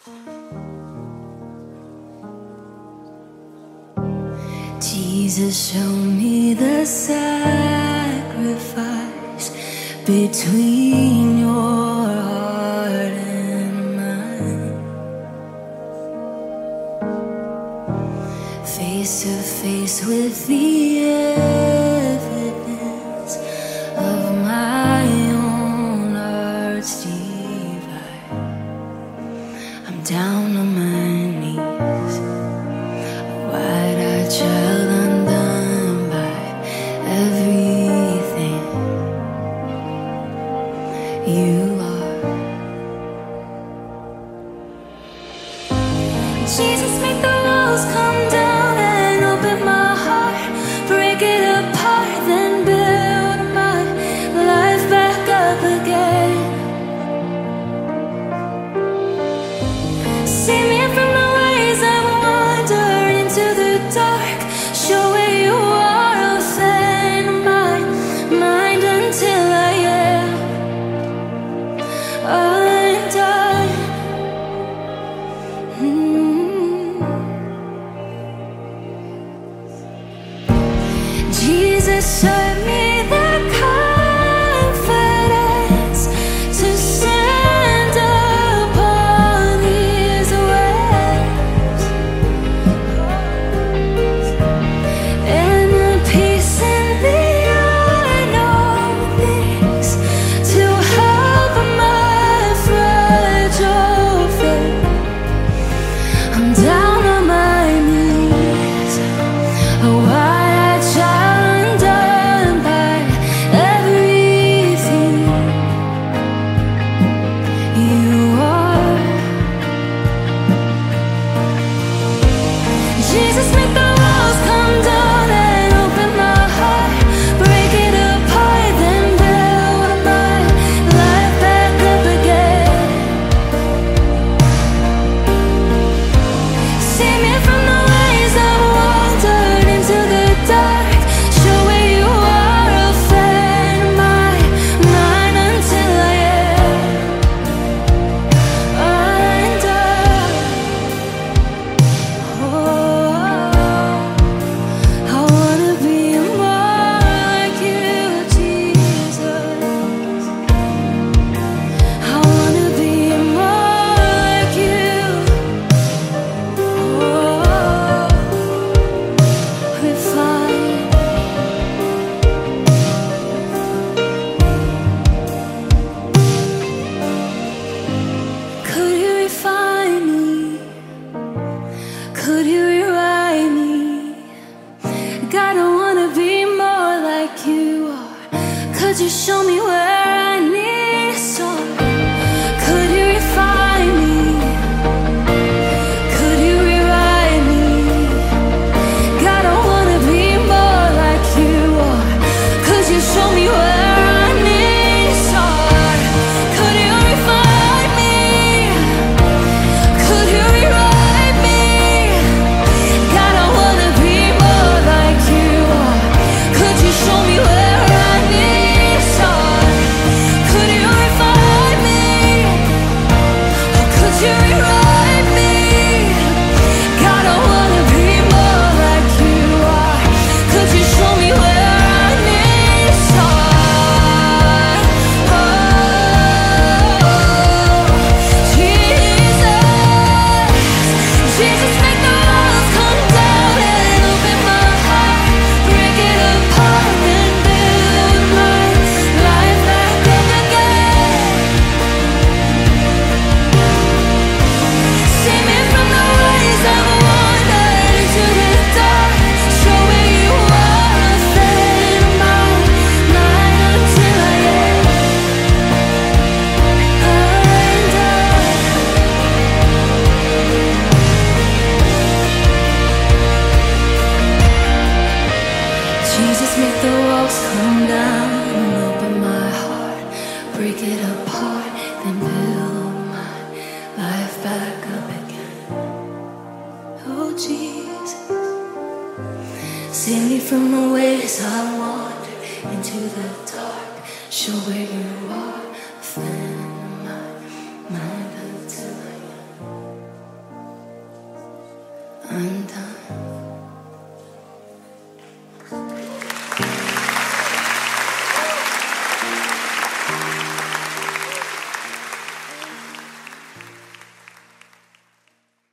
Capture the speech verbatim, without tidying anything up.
Jesus, show me the sacrifice between your heart and mine. Face to face with the evidence of my own heart's divide. I'm down on my knees, a wide-eyed child undone by everything you are. Jesus, make the walls come down and open my heart, break it apart, then build my life back up again. Save me from the ways I've wandered into the dark. Show where you are, offend my mind until I am undone. Mm. Jesus, show me the confidence to stand upon these waves, and the peace in the unknown things to help my fragile faith. I'm down on my knees, a wide-eyed child undone by everything you are. Jesus, make the walls come down and open my heart, break it apart, then build my life back up again. Save me from the ways I've wandered into the dark. Show where you are, offend my mind until I am undone. Oh, I wanna be more like you, Jesus. I wanna be more like you. Oh, refine. Could you refine me? Could you rewrite me? God, I wanna be more like you are. Could you show me where I need to start? Could you refine me? Could you rewrite me? God, I wanna be more like you are. Could you show me where I need to start? Could you refine me? Could you rewrite me? God, I wanna be more like you are. Could you show me where I need to start? Could you refine me? Could you rewrite me? God, I wanna be more like you are. Could you show me where I need to start? Oh, Jesus, Jesus, make the walls come down and open my heart, break it apart, then build my life back up again. Save me from the ways I've wandered into the dark. Show where you are, offend my mind until I am undone. Jesus, make the walls come down and open my heart, break it apart, then build my life back up again. Oh, Jesus, save me from the ways I wandered into the dark. Show where you are, offend my mind until I am undone.